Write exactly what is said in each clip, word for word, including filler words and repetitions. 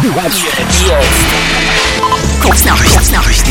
Kurznachrichten.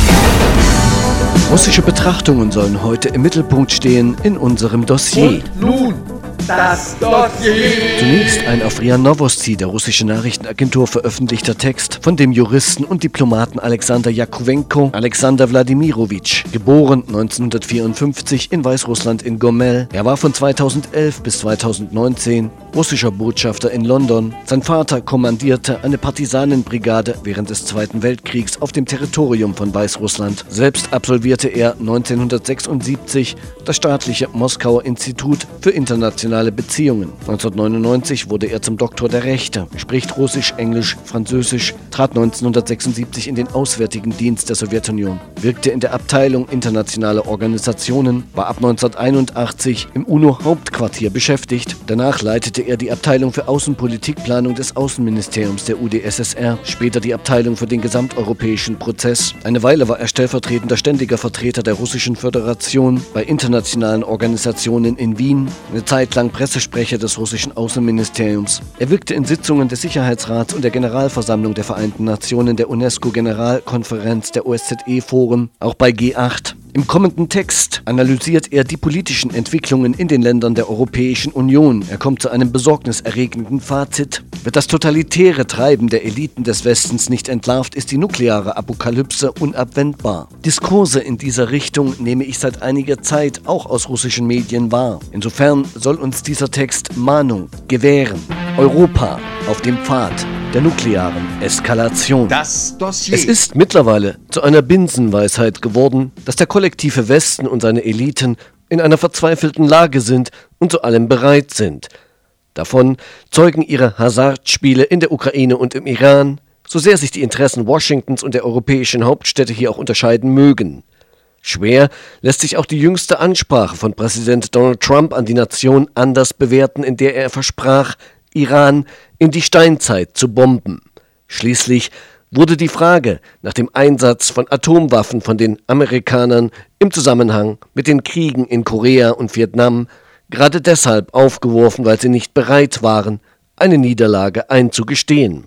Russische Betrachtungen sollen heute im Mittelpunkt stehen in unserem Dossier. Und nun das Dossier. Zunächst ein auf R I A Novosti, der russischen Nachrichtenagentur, veröffentlichter Text von dem Juristen und Diplomaten Alexander Jakowenko, Alexander Wladimirowitsch, geboren neunzehnhundertvierundfünfzig in Weißrussland in Gomel. Er war von zweitausendelf bis zweitausendneunzehn russischer Botschafter in London. Sein Vater kommandierte eine Partisanenbrigade während des Zweiten Weltkriegs auf dem Territorium von Weißrussland. Selbst absolvierte er neunzehnhundertsechsundsiebzig das staatliche Moskauer Institut für internationale Beziehungen. neunzehnhundertneunundneunzig wurde er zum Doktor der Rechte, spricht Russisch, Englisch, Französisch, trat neunzehnhundertsechsundsiebzig in den Auswärtigen Dienst der Sowjetunion, wirkte in der Abteilung internationale Organisationen, war ab neunzehnhunderteinundachtzig im UNO-Hauptquartier beschäftigt. Danach leitete er die Abteilung für Außenpolitikplanung des Außenministeriums der U d S S R, später die Abteilung für den gesamteuropäischen Prozess. Eine Weile war er stellvertretender ständiger Vertreter der Russischen Föderation bei internationalen Organisationen in Wien, eine Zeit lang Pressesprecher des russischen Außenministeriums. Er wirkte in Sitzungen des Sicherheitsrats und der Generalversammlung der Vereinten Nationen, der UNESCO-Generalkonferenz, der O S Z E-Foren, auch bei G acht. Im kommenden Text analysiert er die politischen Entwicklungen in den Ländern der Europäischen Union. Er kommt zu einem besorgniserregenden Fazit. Wird das totalitäre Treiben der Eliten des Westens nicht entlarvt, ist die nukleare Apokalypse unabwendbar. Diskurse in dieser Richtung nehme ich seit einiger Zeit auch aus russischen Medien wahr. Insofern soll uns dieser Text Mahnung gewähren. Europa auf dem Pfad der nuklearen Eskalation. Das Dossier. Es ist mittlerweile zu einer Binsenweisheit geworden, dass der kollektive Westen und seine Eliten in einer verzweifelten Lage sind und zu allem bereit sind. Davon zeugen ihre Hasardspiele in der Ukraine und im Iran, so sehr sich die Interessen Washingtons und der europäischen Hauptstädte hier auch unterscheiden mögen. Schwer lässt sich auch die jüngste Ansprache von Präsident Donald Trump an die Nation anders bewerten, in der er versprach, Iran in die Steinzeit zu bomben. Schließlich wurde die Frage nach dem Einsatz von Atomwaffen von den Amerikanern im Zusammenhang mit den Kriegen in Korea und Vietnam gerade deshalb aufgeworfen, weil sie nicht bereit waren, eine Niederlage einzugestehen.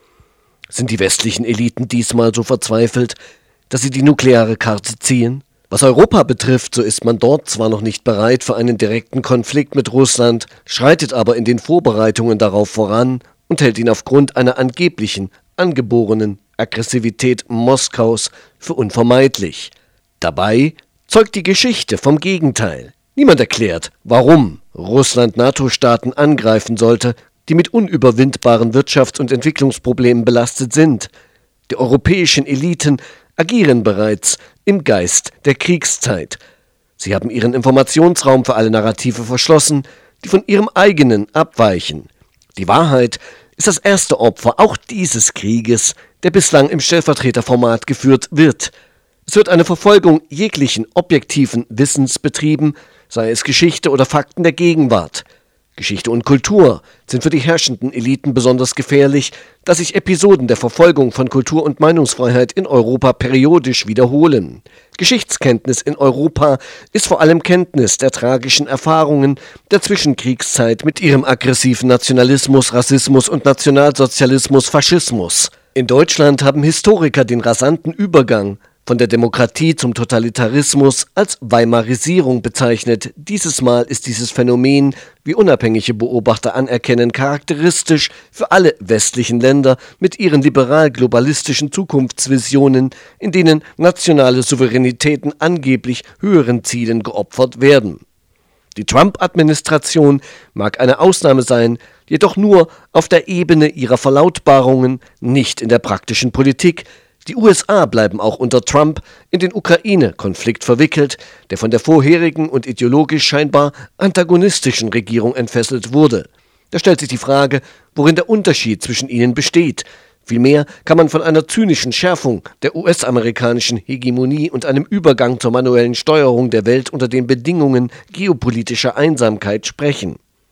Sind die westlichen Eliten diesmal so verzweifelt, dass sie die nukleare Karte ziehen? Was Europa betrifft, so ist man dort zwar noch nicht bereit für einen direkten Konflikt mit Russland, schreitet aber in den Vorbereitungen darauf voran und hält ihn aufgrund einer angeblichen, angeborenen Aggressivität Moskaus für unvermeidlich. Dabei zeugt die Geschichte vom Gegenteil. Niemand erklärt, warum Russland NATO-Staaten angreifen sollte, die mit unüberwindbaren Wirtschafts- und Entwicklungsproblemen belastet sind. Die europäischen Eliten agieren bereits im Geist der Kriegszeit. Sie haben ihren Informationsraum für alle Narrative verschlossen, die von ihrem eigenen abweichen. Die Wahrheit ist das erste Opfer auch dieses Krieges, der bislang im Stellvertreterformat geführt wird. Es wird eine Verfolgung jeglichen objektiven Wissens betrieben, sei es Geschichte oder Fakten der Gegenwart. Geschichte und Kultur sind für die herrschenden Eliten besonders gefährlich, da sich Episoden der Verfolgung von Kultur- und Meinungsfreiheit in Europa periodisch wiederholen. Geschichtskenntnis in Europa ist vor allem Kenntnis der tragischen Erfahrungen der Zwischenkriegszeit mit ihrem aggressiven Nationalismus, Rassismus und Nationalsozialismus, Faschismus. In Deutschland haben Historiker den rasanten Übergang von der Demokratie zum Totalitarismus als Weimarisierung bezeichnet. Dieses Mal ist dieses Phänomen, wie unabhängige Beobachter anerkennen, charakteristisch für alle westlichen Länder mit ihren liberal-globalistischen Zukunftsvisionen, in denen nationale Souveränitäten angeblich höheren Zielen geopfert werden. Die Trump-Administration mag eine Ausnahme sein, jedoch nur auf der Ebene ihrer Verlautbarungen, nicht in der praktischen Politik. Die U S A bleiben auch unter Trump in den Ukraine-Konflikt verwickelt, der von der vorherigen und ideologisch scheinbar antagonistischen Regierung entfesselt wurde. Da stellt sich die Frage, worin der Unterschied zwischen ihnen besteht. Vielmehr kann man von einer zynischen Schärfung der U S-amerikanischen Hegemonie und einem Übergang zur manuellen Steuerung der Welt unter den Bedingungen geopolitischer Einsamkeit sprechen.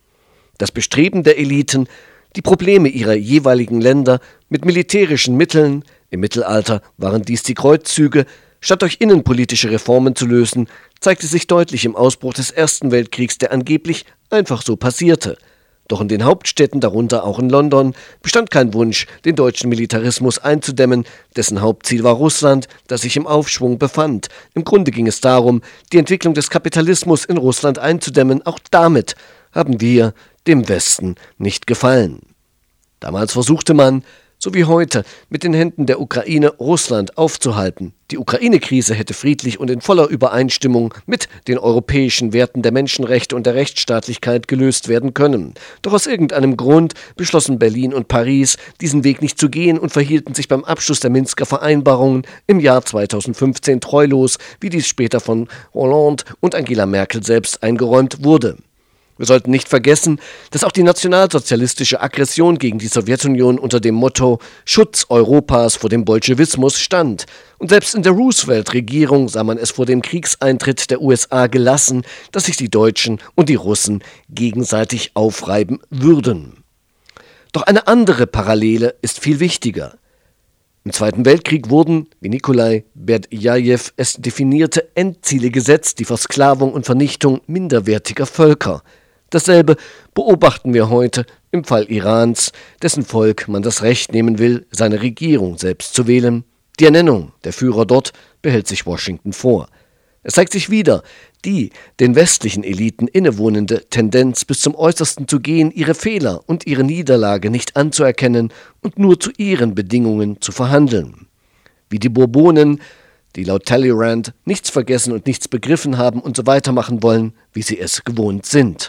Das Bestreben der Eliten, die Probleme ihrer jeweiligen Länder mit militärischen Mitteln, im Mittelalter waren dies die Kreuzzüge, statt durch innenpolitische Reformen zu lösen, zeigte sich deutlich im Ausbruch des Ersten Weltkriegs, der angeblich einfach so passierte. Doch in den Hauptstädten, darunter auch in London, bestand kein Wunsch, den deutschen Militarismus einzudämmen, dessen Hauptziel war Russland, das sich im Aufschwung befand. Im Grunde ging es darum, die Entwicklung des Kapitalismus in Russland einzudämmen. Auch damit haben wir dem Westen nicht gefallen. Damals versuchte man, so wie heute, mit den Händen der Ukraine Russland aufzuhalten. Die Ukraine-Krise hätte friedlich und in voller Übereinstimmung mit den europäischen Werten der Menschenrechte und der Rechtsstaatlichkeit gelöst werden können. Doch aus irgendeinem Grund beschlossen Berlin und Paris, diesen Weg nicht zu gehen und verhielten sich beim Abschluss der Minsker Vereinbarungen im Jahr zweitausendfünfzehn treulos, wie dies später von Hollande und Angela Merkel selbst eingeräumt wurde. Wir sollten nicht vergessen, dass auch die nationalsozialistische Aggression gegen die Sowjetunion unter dem Motto »Schutz Europas vor dem Bolschewismus« stand. Und selbst in der Roosevelt-Regierung sah man es vor dem Kriegseintritt der U S A gelassen, dass sich die Deutschen und die Russen gegenseitig aufreiben würden. Doch eine andere Parallele ist viel wichtiger. Im Zweiten Weltkrieg wurden, wie Nikolai Berdjajew es definierte, Endziele gesetzt, die Versklavung und Vernichtung minderwertiger Völker. Dasselbe beobachten wir heute im Fall Irans, dessen Volk man das Recht nehmen will, seine Regierung selbst zu wählen. Die Ernennung der Führer dort behält sich Washington vor. Es zeigt sich wieder die den westlichen Eliten innewohnende Tendenz, bis zum Äußersten zu gehen, ihre Fehler und ihre Niederlage nicht anzuerkennen und nur zu ihren Bedingungen zu verhandeln. Wie die Bourbonen, die laut Talleyrand nichts vergessen und nichts begriffen haben und so weitermachen wollen, wie sie es gewohnt sind.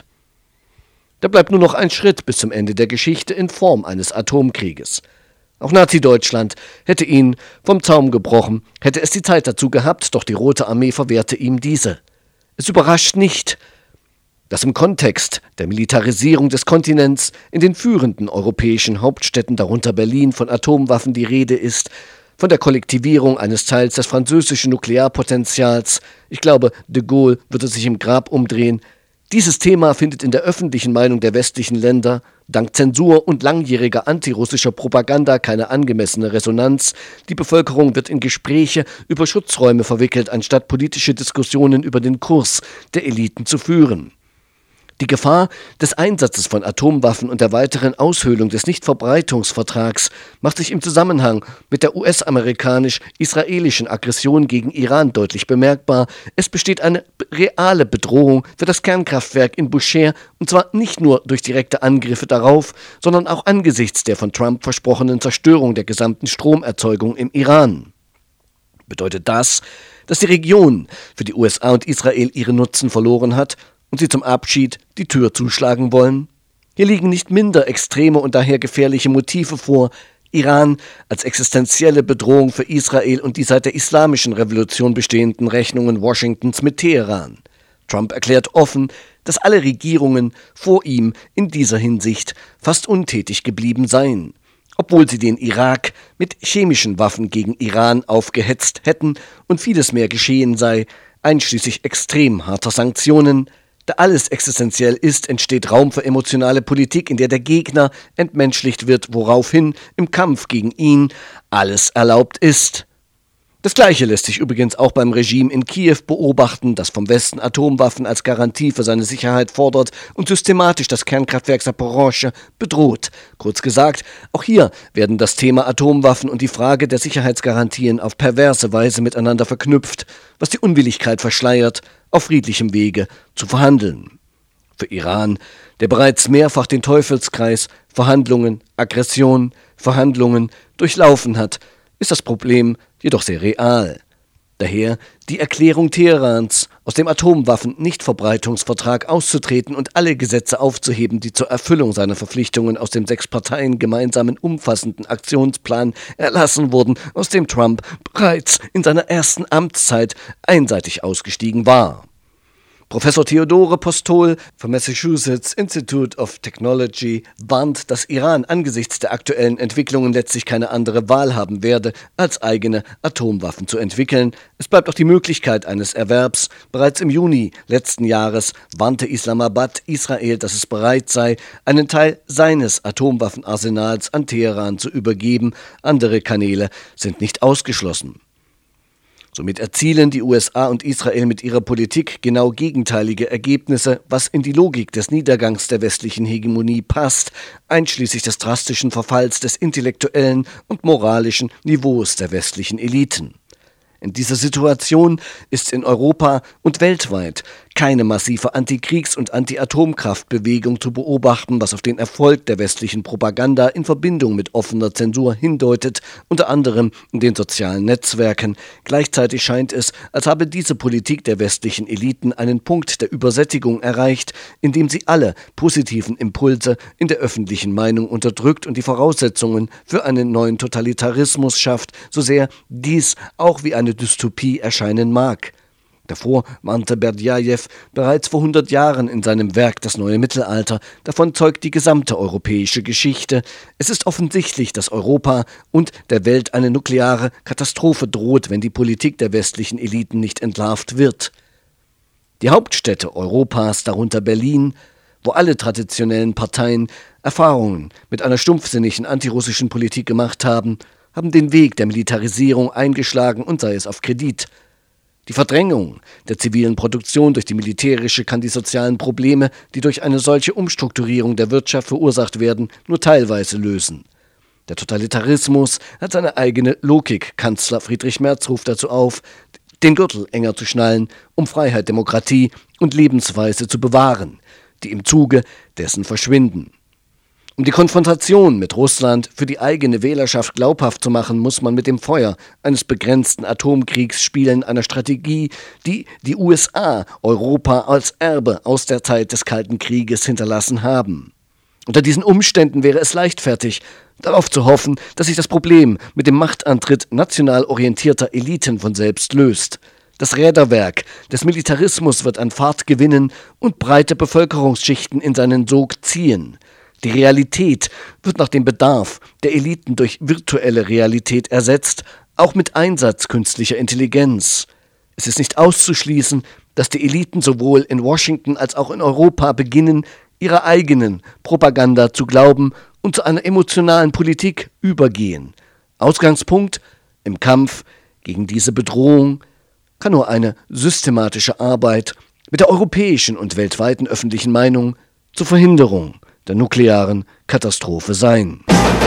Da bleibt nur noch ein Schritt bis zum Ende der Geschichte in Form eines Atomkrieges. Auch Nazi-Deutschland hätte ihn vom Zaum gebrochen, hätte es die Zeit dazu gehabt, doch die Rote Armee verwehrte ihm diese. Es überrascht nicht, dass im Kontext der Militarisierung des Kontinents in den führenden europäischen Hauptstädten, darunter Berlin, von Atomwaffen die Rede ist, von der Kollektivierung eines Teils des französischen Nuklearpotenzials. Ich glaube, de Gaulle würde sich im Grab umdrehen. Dieses Thema findet in der öffentlichen Meinung der westlichen Länder dank Zensur und langjähriger antirussischer Propaganda keine angemessene Resonanz. Die Bevölkerung wird in Gespräche über Schutzräume verwickelt, anstatt politische Diskussionen über den Kurs der Eliten zu führen. Die Gefahr des Einsatzes von Atomwaffen und der weiteren Aushöhlung des Nichtverbreitungsvertrags macht sich im Zusammenhang mit der U S-amerikanisch-israelischen Aggression gegen Iran deutlich bemerkbar. Es besteht eine reale Bedrohung für das Kernkraftwerk in Bushehr, und zwar nicht nur durch direkte Angriffe darauf, sondern auch angesichts der von Trump versprochenen Zerstörung der gesamten Stromerzeugung im Iran. Bedeutet das, dass die Region für die U S A und Israel ihren Nutzen verloren hat und sie zum Abschied die Tür zuschlagen wollen? Hier liegen nicht minder extreme und daher gefährliche Motive vor. Iran als existenzielle Bedrohung für Israel und die seit der islamischen Revolution bestehenden Rechnungen Washingtons mit Teheran. Trump erklärt offen, dass alle Regierungen vor ihm in dieser Hinsicht fast untätig geblieben seien, obwohl sie den Irak mit chemischen Waffen gegen Iran aufgehetzt hätten und vieles mehr geschehen sei, einschließlich extrem harter Sanktionen. Da alles existenziell ist, entsteht Raum für emotionale Politik, in der der Gegner entmenschlicht wird, woraufhin im Kampf gegen ihn alles erlaubt ist. Das Gleiche lässt sich übrigens auch beim Regime in Kiew beobachten, das vom Westen Atomwaffen als Garantie für seine Sicherheit fordert und systematisch das Kernkraftwerk Saporoschschja bedroht. Kurz gesagt, auch hier werden das Thema Atomwaffen und die Frage der Sicherheitsgarantien auf perverse Weise miteinander verknüpft, was die Unwilligkeit verschleiert, auf friedlichem Wege zu verhandeln. Für Iran, der bereits mehrfach den Teufelskreis Verhandlungen, Aggression, Verhandlungen durchlaufen hat, ist das Problem jedoch sehr real. Daher die Erklärung Teherans, aus dem Atomwaffen-Nichtverbreitungsvertrag auszutreten und alle Gesetze aufzuheben, die zur Erfüllung seiner Verpflichtungen aus dem sechs Parteien gemeinsamen umfassenden Aktionsplan erlassen wurden, aus dem Trump bereits in seiner ersten Amtszeit einseitig ausgestiegen war. Professor Theodore Postol vom Massachusetts Institute of Technology warnt, dass Iran angesichts der aktuellen Entwicklungen letztlich keine andere Wahl haben werde, als eigene Atomwaffen zu entwickeln. Es bleibt auch die Möglichkeit eines Erwerbs. Bereits im Juni letzten Jahres warnte Islamabad Israel, dass es bereit sei, einen Teil seines Atomwaffenarsenals an Teheran zu übergeben. Andere Kanäle sind nicht ausgeschlossen. Somit erzielen die U S A und Israel mit ihrer Politik genau gegenteilige Ergebnisse, was in die Logik des Niedergangs der westlichen Hegemonie passt, einschließlich des drastischen Verfalls des intellektuellen und moralischen Niveaus der westlichen Eliten. In dieser Situation ist in Europa und weltweit keine massive Antikriegs- und Anti-Atomkraftbewegung zu beobachten, was auf den Erfolg der westlichen Propaganda in Verbindung mit offener Zensur hindeutet, unter anderem in den sozialen Netzwerken. Gleichzeitig scheint es, als habe diese Politik der westlichen Eliten einen Punkt der Übersättigung erreicht, indem sie alle positiven Impulse in der öffentlichen Meinung unterdrückt und die Voraussetzungen für einen neuen Totalitarismus schafft, so sehr dies auch wie eine Dystopie erscheinen mag. Davor warnte Berdjajew bereits vor hundert Jahren in seinem Werk Das neue Mittelalter. Davon zeugt die gesamte europäische Geschichte. Es ist offensichtlich, dass Europa und der Welt eine nukleare Katastrophe droht, wenn die Politik der westlichen Eliten nicht entlarvt wird. Die Hauptstädte Europas, darunter Berlin, wo alle traditionellen Parteien Erfahrungen mit einer stumpfsinnigen antirussischen Politik gemacht haben, haben den Weg der Militarisierung eingeschlagen und sei es auf Kredit. Die Verdrängung der zivilen Produktion durch die militärische kann die sozialen Probleme, die durch eine solche Umstrukturierung der Wirtschaft verursacht werden, nur teilweise lösen. Der Totalitarismus hat seine eigene Logik. Kanzler Friedrich Merz ruft dazu auf, den Gürtel enger zu schnallen, um Freiheit, Demokratie und Lebensweise zu bewahren, die im Zuge dessen verschwinden. Um die Konfrontation mit Russland für die eigene Wählerschaft glaubhaft zu machen, muss man mit dem Feuer eines begrenzten Atomkriegs spielen, einer Strategie, die die U S A Europa als Erbe aus der Zeit des Kalten Krieges hinterlassen haben. Unter diesen Umständen wäre es leichtfertig, darauf zu hoffen, dass sich das Problem mit dem Machtantritt national orientierter Eliten von selbst löst. Das Räderwerk des Militarismus wird an Fahrt gewinnen und breite Bevölkerungsschichten in seinen Sog ziehen. Die Realität wird nach dem Bedarf der Eliten durch virtuelle Realität ersetzt, auch mit Einsatz künstlicher Intelligenz. Es ist nicht auszuschließen, dass die Eliten sowohl in Washington als auch in Europa beginnen, ihrer eigenen Propaganda zu glauben und zu einer emotionalen Politik übergehen. Ausgangspunkt im Kampf gegen diese Bedrohung kann nur eine systematische Arbeit mit der europäischen und weltweiten öffentlichen Meinung zur Verhinderung der nuklearen Katastrophe sein.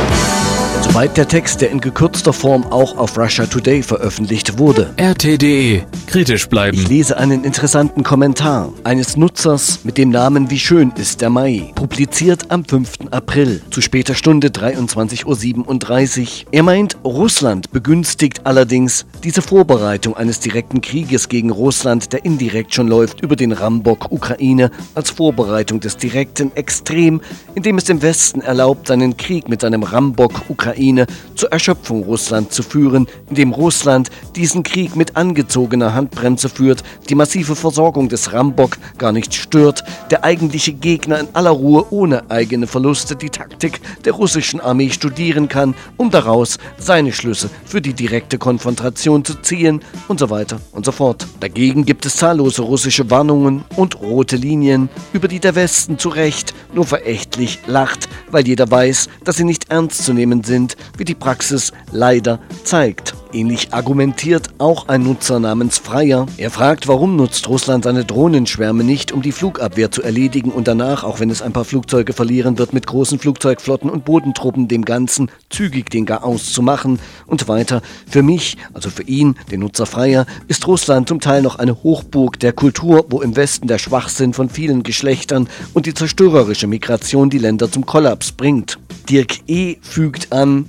Soweit der Text, der in gekürzter Form auch auf Russia Today veröffentlicht wurde. R T punkt D E. Kritisch bleiben. Ich lese einen interessanten Kommentar eines Nutzers mit dem Namen Wie schön ist der Mai, publiziert am fünften April, zu später Stunde dreiundzwanzig Uhr siebenunddreißig. Er meint, Russland begünstigt allerdings diese Vorbereitung eines direkten Krieges gegen Russland, der indirekt schon läuft, über den Rambock Ukraine, als Vorbereitung des direkten extrem, indem es dem Westen erlaubt, seinen Krieg mit seinem Rambock Ukraine zur Erschöpfung Russland zu führen, indem Russland diesen Krieg mit angezogener Handbremse führt, die massive Versorgung des Rambock gar nicht stört, der eigentliche Gegner in aller Ruhe ohne eigene Verluste die Taktik der russischen Armee studieren kann, um daraus seine Schlüsse für die direkte Konfrontation zu ziehen und so weiter und so fort. Dagegen gibt es zahllose russische Warnungen und rote Linien, über die der Westen zu Recht nur verächtlich lacht, weil jeder weiß, dass sie nicht ernst zu nehmen sind, wie die Praxis leider zeigt. Ähnlich argumentiert auch ein Nutzer namens Freier. Er fragt, warum nutzt Russland seine Drohnenschwärme nicht, um die Flugabwehr zu erledigen und danach, auch wenn es ein paar Flugzeuge verlieren wird, mit großen Flugzeugflotten und Bodentruppen dem Ganzen zügig den Garaus zu machen und weiter. Für mich, also für ihn, den Nutzer Freier, ist Russland zum Teil noch eine Hochburg der Kultur, wo im Westen der Schwachsinn von vielen Geschlechtern und die zerstörerische Migration die Länder zum Kollaps bringt. Dirk E. fügt an: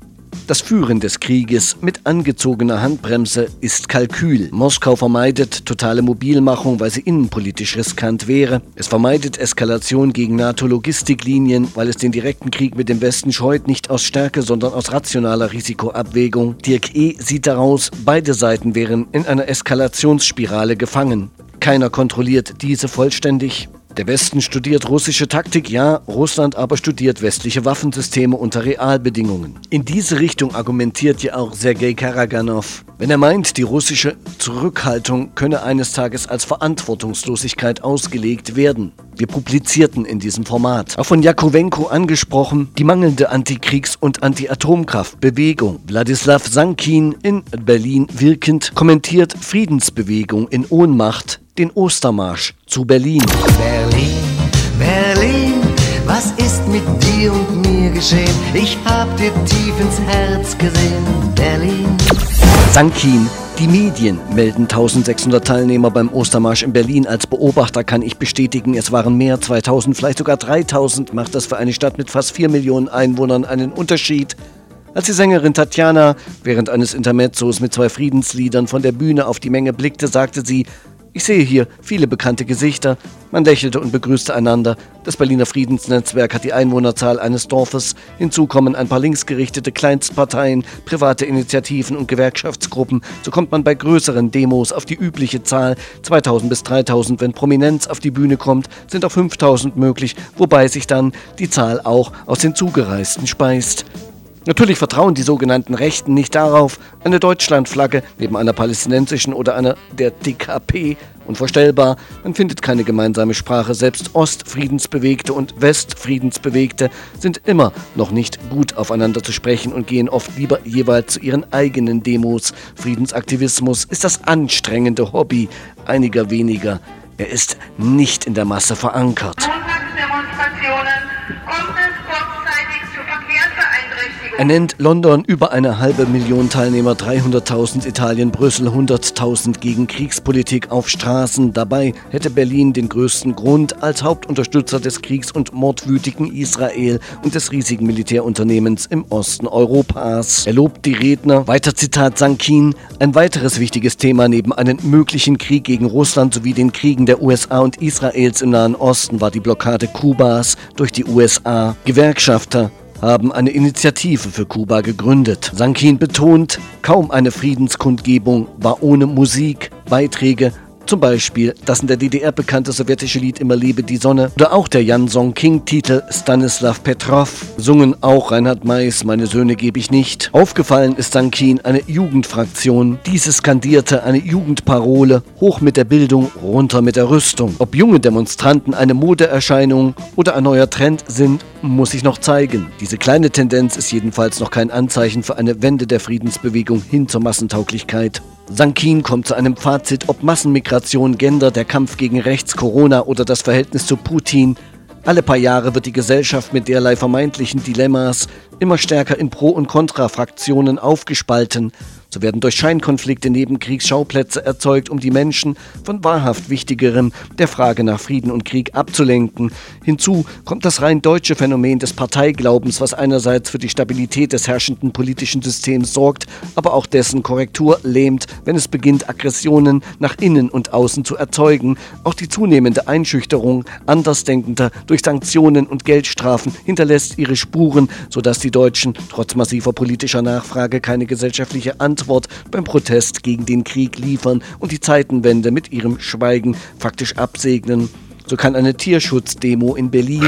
Das Führen des Krieges mit angezogener Handbremse ist Kalkül. Moskau vermeidet totale Mobilmachung, weil sie innenpolitisch riskant wäre. Es vermeidet Eskalation gegen NATO-Logistiklinien, weil es den direkten Krieg mit dem Westen scheut, nicht aus Stärke, sondern aus rationaler Risikoabwägung. Dirk E. sieht daraus, beide Seiten wären in einer Eskalationsspirale gefangen. Keiner kontrolliert diese vollständig. Der Westen studiert russische Taktik, ja, Russland aber studiert westliche Waffensysteme unter Realbedingungen. In diese Richtung argumentiert ja auch Sergei Karaganov. wenn er meint, die russische Zurückhaltung könne eines Tages als Verantwortungslosigkeit ausgelegt werden. Wir publizierten in diesem Format. Auch von Jakowenko angesprochen, die mangelnde Antikriegs- und Anti-Atomkraftbewegung. Wladislaw Sankin, in Berlin wirkend, kommentiert Friedensbewegung in Ohnmacht, den Ostermarsch zu Berlin. Berlin, Berlin, was ist mit dir und mir geschehen? Ich hab dir tief ins Herz gesehen, Berlin. Sankin, die Medien melden eintausendsechshundert Teilnehmer beim Ostermarsch in Berlin. Als Beobachter kann ich bestätigen, es waren mehr, zweitausend, vielleicht sogar dreitausend. Macht das für eine Stadt mit fast vier Millionen Einwohnern einen Unterschied? Als die Sängerin Tatjana während eines Intermezzos mit zwei Friedensliedern von der Bühne auf die Menge blickte, sagte sie: Ich sehe hier viele bekannte Gesichter. Man lächelte und begrüßte einander. Das Berliner Friedensnetzwerk hat die Einwohnerzahl eines Dorfes. Hinzu kommen ein paar linksgerichtete Kleinstparteien, private Initiativen und Gewerkschaftsgruppen. So kommt man bei größeren Demos auf die übliche Zahl. zweitausend bis dreitausend, wenn Prominenz auf die Bühne kommt, sind auch fünftausend möglich, wobei sich dann die Zahl auch aus den Zugereisten speist. Natürlich vertrauen die sogenannten Rechten nicht darauf, eine Deutschlandflagge neben einer palästinensischen oder einer der D K P. Unvorstellbar, man findet keine gemeinsame Sprache. Selbst Ostfriedensbewegte und Westfriedensbewegte sind immer noch nicht gut aufeinander zu sprechen und gehen oft lieber jeweils zu ihren eigenen Demos. Friedensaktivismus ist das anstrengende Hobby einiger weniger. Er ist nicht in der Masse verankert. Montagsdemonstrationen kommt es kurzzeitig zu Verkehrsbeeinträchtigungen. Er nennt London über eine halbe Million Teilnehmer, dreihunderttausend Italien, Brüssel hunderttausend gegen Kriegspolitik auf Straßen. Dabei hätte Berlin den größten Grund als Hauptunterstützer des Kriegs- und mordwütigen Israel und des riesigen Militärunternehmens im Osten Europas. Er lobt die Redner. Weiter Zitat Sankin: Ein weiteres wichtiges Thema neben einem möglichen Krieg gegen Russland sowie den Kriegen der U S A und Israels im Nahen Osten war die Blockade Kubas durch die U S A. Gewerkschafter haben eine Initiative für Kuba gegründet. Sankin betont, kaum eine Friedenskundgebung war ohne Musik, Beiträge, zum Beispiel das in der D D R bekannte sowjetische Lied Immer lebe die Sonne oder auch der Jan Song-King-Titel Stanislav Petrov, sungen auch Reinhard Meiß, Meine Söhne gebe ich nicht. Aufgefallen ist Sankin eine Jugendfraktion. Diese skandierte eine Jugendparole: Hoch mit der Bildung, runter mit der Rüstung. Ob junge Demonstranten eine Modeerscheinung oder ein neuer Trend sind, muss sich noch zeigen. Diese kleine Tendenz ist jedenfalls noch kein Anzeichen für eine Wende der Friedensbewegung hin zur Massentauglichkeit. Sankin kommt zu einem Fazit, ob Massenmigration, Gender, der Kampf gegen Rechts, Corona oder das Verhältnis zu Putin. Alle paar Jahre wird die Gesellschaft mit derlei vermeintlichen Dilemmas immer stärker in Pro- und Kontra-Fraktionen aufgespalten. So werden durch Scheinkonflikte Nebenkriegsschauplätze erzeugt, um die Menschen von wahrhaft Wichtigerem, der Frage nach Frieden und Krieg, abzulenken. Hinzu kommt das rein deutsche Phänomen des Parteiglaubens, was einerseits für die Stabilität des herrschenden politischen Systems sorgt, aber auch dessen Korrektur lähmt, wenn es beginnt, Aggressionen nach innen und außen zu erzeugen. Auch die zunehmende Einschüchterung Andersdenkender durch Sanktionen und Geldstrafen hinterlässt ihre Spuren, sodass die Deutschen trotz massiver politischer Nachfrage keine gesellschaftliche Antwort beim Protest gegen den Krieg liefern und die Zeitenwende mit ihrem Schweigen faktisch absegnen. So kann eine Tierschutzdemo in Berlin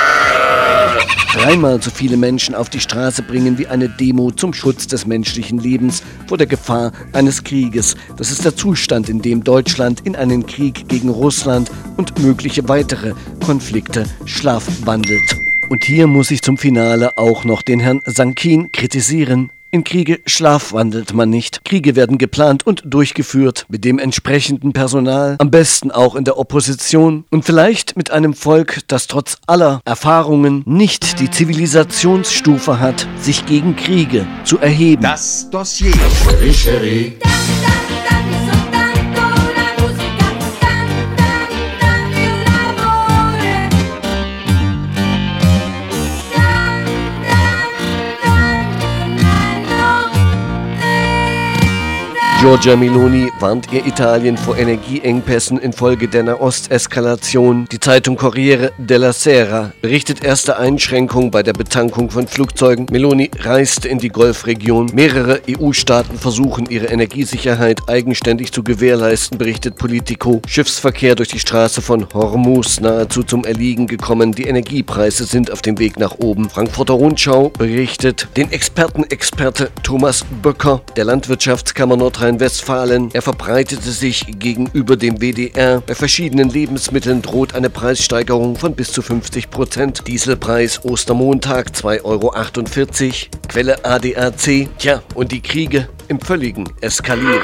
dreimal so viele Menschen auf die Straße bringen wie eine Demo zum Schutz des menschlichen Lebens vor der Gefahr eines Krieges. Das ist der Zustand, in dem Deutschland in einen Krieg gegen Russland und mögliche weitere Konflikte schlafwandelt. Und hier muss ich zum Finale auch noch den Herrn Sankin kritisieren. In Kriege schlafwandelt man nicht. Kriege werden geplant und durchgeführt mit dem entsprechenden Personal, am besten auch in der Opposition und vielleicht mit einem Volk, das trotz aller Erfahrungen nicht die Zivilisationsstufe hat, sich gegen Kriege zu erheben. Das Dossier. Chérie, chérie. Giorgia Meloni warnt ihr Italien vor Energieengpässen infolge der Nahost-Eskalation. Die Zeitung Corriere della Sera berichtet erste Einschränkungen bei der Betankung von Flugzeugen. Meloni reiste in die Golfregion. Mehrere E U-Staaten versuchen, ihre Energiesicherheit eigenständig zu gewährleisten, berichtet Politico. Schiffsverkehr durch die Straße von Hormuz nahezu zum Erliegen gekommen. Die Energiepreise sind auf dem Weg nach oben. Frankfurter Rundschau berichtet den Experten-Experte Thomas Böcker der Landwirtschaftskammer Nordrhein-Westfalen. Er verbreitete sich gegenüber dem W D R. Bei verschiedenen Lebensmitteln droht eine Preissteigerung von bis zu fünfzig Prozent. Dieselpreis Ostermontag zwei Euro achtundvierzig. Quelle A D A C. Tja, und die Kriege im völligen Eskalieren.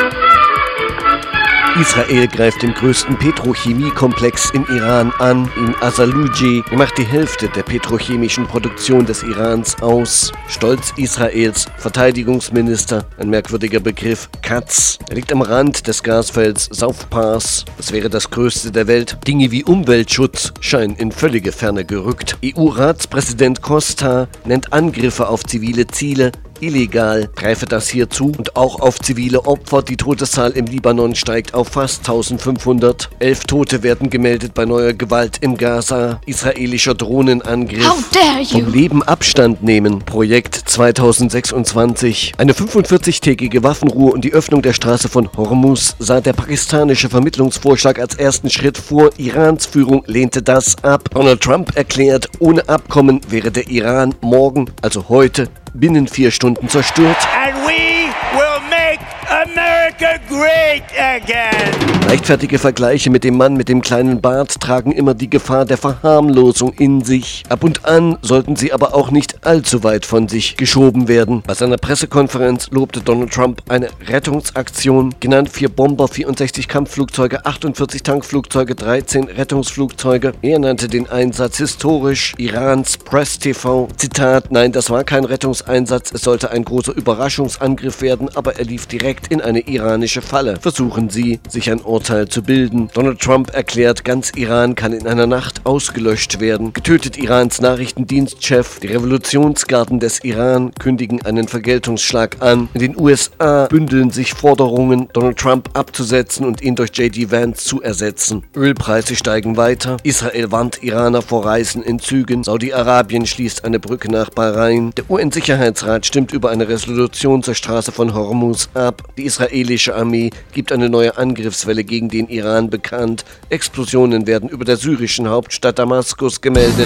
Israel greift den größten Petrochemiekomplex im Iran an. In Asaluji macht die Hälfte der petrochemischen Produktion des Irans aus. Stolz Israels Verteidigungsminister, ein merkwürdiger Begriff, Katz. Er liegt am Rand des Gasfelds South Pass. Das wäre das größte der Welt. Dinge wie Umweltschutz scheinen in völlige Ferne gerückt. E U-Ratspräsident Costa nennt Angriffe auf zivile Ziele illegal. Greife das hier zu und auch auf zivile Opfer. Die Todeszahl im Libanon steigt auf fast eintausendfünfhundert. Elf Tote werden gemeldet bei neuer Gewalt im Gaza. Israelischer Drohnenangriff. How dare you? Vom Leben Abstand nehmen. Projekt zweitausendsechsundzwanzig. Eine fünfundvierzigtägige Waffenruhe und die Öffnung der Straße von Hormuz sah der pakistanische Vermittlungsvorschlag als ersten Schritt vor. Irans Führung lehnte das ab. Donald Trump erklärt, ohne Abkommen wäre der Iran morgen, also heute, binnen vier Stunden zerstört. And we will make America great again. Leichtfertige Vergleiche mit dem Mann mit dem kleinen Bart tragen immer die Gefahr der Verharmlosung in sich. Ab und an sollten sie aber auch nicht allzu weit von sich geschoben werden. Bei seiner Pressekonferenz lobte Donald Trump eine Rettungsaktion, genannt vier Bomber, vierundsechzig Kampfflugzeuge, achtundvierzig Tankflugzeuge, dreizehn Rettungsflugzeuge. Er nannte den Einsatz historisch. Irans Press T V, Zitat, nein, das war kein Rettungseinsatz, es sollte ein großer Überraschungsangriff werden, aber er lief direkt in eine iranische Falle. Versuchen Sie, sich ein Urteil zu bilden. Donald Trump erklärt, ganz Iran kann in einer Nacht ausgelöscht werden. Getötet Irans Nachrichtendienstchef. Die Revolutionsgarden des Iran kündigen einen Vergeltungsschlag an. In den U S A bündeln sich Forderungen, Donald Trump abzusetzen und ihn durch J D Vance zu ersetzen. Ölpreise steigen weiter. Israel warnt Iraner vor Reisen in Zügen. Saudi-Arabien schließt eine Brücke nach Bahrain. Der U N-Sicherheitsrat stimmt über eine Resolution zur Straße von Hormuz ab. Die israelische Armee gibt eine neue Angriffswelle gegen den Iran bekannt. Explosionen werden über der syrischen Hauptstadt Damaskus gemeldet.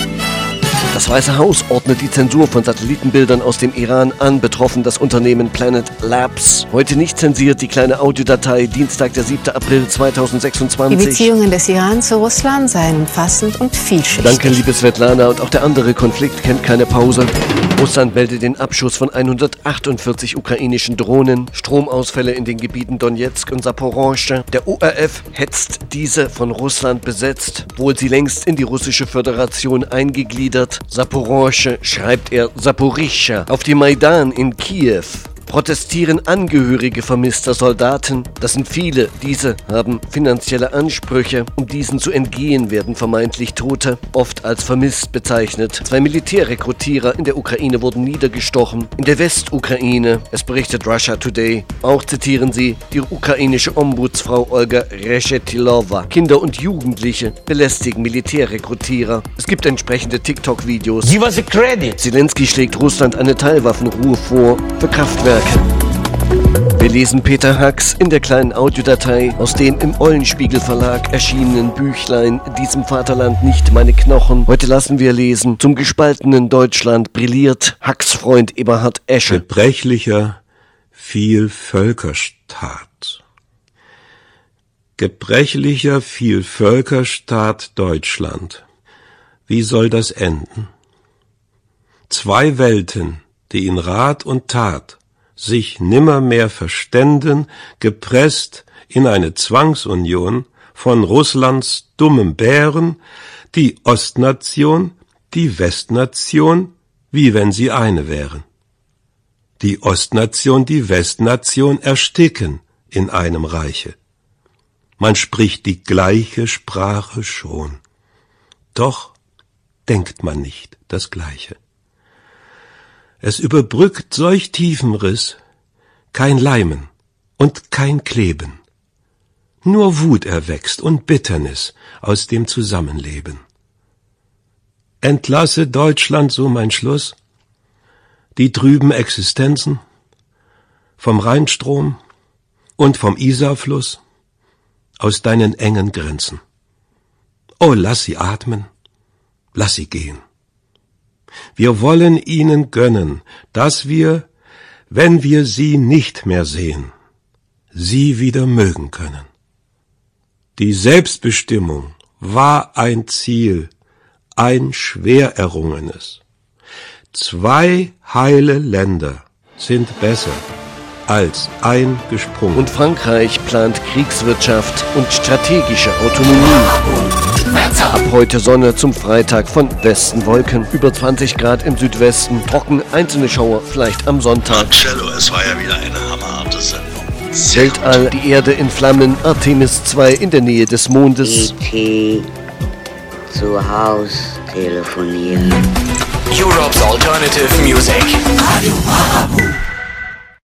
Das Weiße Haus ordnet die Zensur von Satellitenbildern aus dem Iran an, betroffen das Unternehmen Planet Labs. Heute nicht zensiert, die kleine Audiodatei, Dienstag, der siebter April zweitausendsechsundzwanzig. Die Beziehungen des Iran zu Russland seien umfassend und vielschichtig. Danke, liebe Svetlana. Und auch der andere Konflikt kennt keine Pause. Russland meldet den Abschuss von hundertachtundvierzig ukrainischen Drohnen. Stromausfälle in den Gebieten Donetsk und Saporosche. Der O R F hetzt diese von Russland besetzt, obwohl sie längst in die russische Föderation eingegliedert. Saporosche schreibt er Saporischschja. Auf dem Maidan in Kiew protestieren Angehörige vermisster Soldaten. Das sind viele. Diese haben finanzielle Ansprüche. Um diesen zu entgehen, werden vermeintlich Tote oft als vermisst bezeichnet. Zwei Militärrekrutierer in der Ukraine wurden niedergestochen. In der Westukraine, es berichtet Russia Today. Auch zitieren sie die ukrainische Ombudsfrau Olga Reshetilova. Kinder und Jugendliche belästigen Militärrekrutierer. Es gibt entsprechende TikTok-Videos. Give us a credit. Zelensky schlägt Russland eine Teilwaffenruhe vor für Kraftwerke. Wir lesen Peter Hacks in der kleinen Audiodatei aus dem im Eulenspiegel Verlag erschienenen Büchlein Diesem Vaterland nicht meine Knochen. Heute lassen wir lesen: Zum gespaltenen Deutschland brilliert Hacks Freund Eberhard Esche. Gebrechlicher Vielvölkerstaat. Gebrechlicher Vielvölkerstaat Deutschland. Wie soll das enden? Zwei Welten, die in Rat und Tat sich nimmermehr verständen, gepresst in eine Zwangsunion von Russlands dummem Bären, die Ostnation, die Westnation, wie wenn sie eine wären. Die Ostnation, die Westnation ersticken in einem Reiche. Man spricht die gleiche Sprache schon, doch denkt man nicht das Gleiche. Es überbrückt solch tiefen Riss kein Leimen und kein Kleben. Nur Wut erwächst und Bitternis aus dem Zusammenleben. Entlasse Deutschland, so mein Schluss, die trüben Existenzen vom Rheinstrom und vom Isarfluss aus deinen engen Grenzen. Oh, lass sie atmen, lass sie gehen. Wir wollen ihnen gönnen, dass wir, wenn wir sie nicht mehr sehen, sie wieder mögen können. Die Selbstbestimmung war ein Ziel, ein schwer errungenes. Zwei heile Länder sind besser als ein gesprungen. Und Frankreich plant Kriegswirtschaft und strategische Autonomie. Ab heute Sonne, zum Freitag von Westen Wolken. Über zwanzig Grad im Südwesten, trocken, einzelne Schauer vielleicht am Sonntag. Marcello, es war ja wieder eine hammerharte Sendung. Sehr Weltall, gut. die Erde in Flammen, Artemis zwei in der Nähe des Mondes. E T zu Haus telefonieren. Europe's Alternative Music. Radio Marabu.